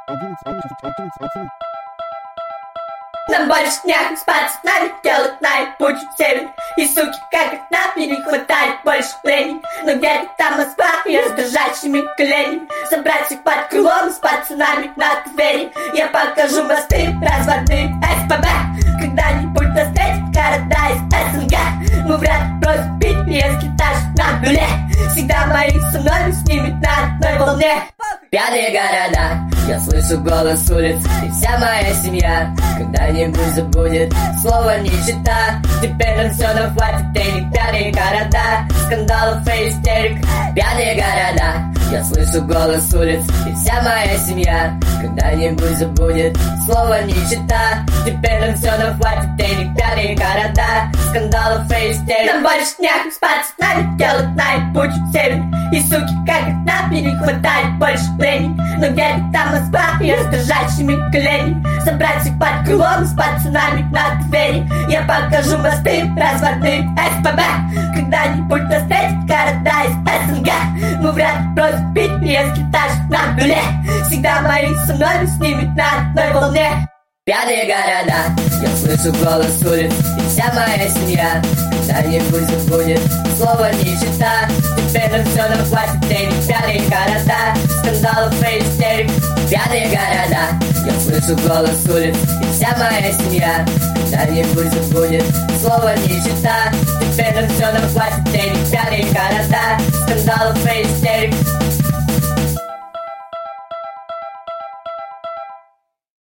Нам больше не спать с нами, делать нами путь север. И суки, как окна, мне не хватает больше времени. Но где-то там Москва, и раздражающими коленями. Собрать всех под крылом, с пацанами на Твери. Я покажу мосты, разводные СПБ. Когда-нибудь нас встретят города из СНГ. Мы вряд ли просим пить, если даже на нуле. Всегда мои со мной, с ними на одной волне. Пьяные города, я слышу голос улиц, и вся моя семья когда-нибудь забудет слово нищета. Теперь нам все нам хватит денег. Пьяные города, скандалов и истерик. Пьяные города, я слышу голос улиц, и вся моя семья когда-нибудь забудет слово нищета. Теперь нам все нам хватит денег. Пьяные города, скандалов и истерик. Нам больше не спать с нами, делать нами путь север. И суки, как окна, мне не хватает больше времени. Но где-то там Москва, и раздражающими коленями. Собрать всех под крылом, с пацанами на Твери. Я покажу мосты, разводные СПБ. Когда-нибудь нас встретят города из СНГ. Мы вряд ли просим пить, если даже на нуле. Всегда мои со мной, с ними на одной волне. Пьяные города, я слышу голос улиц, и вся моя семья когда-нибудь забудет слово нищета. Теперь нам все нам хватит денег. Пьяные города, скандалов и истерик. Пьяные города, я слышу голос улиц, и вся моя семья когда-нибудь забудет слово нищета. Теперь нам все нам хватит денег. Пьяные города, скандалов и истерик.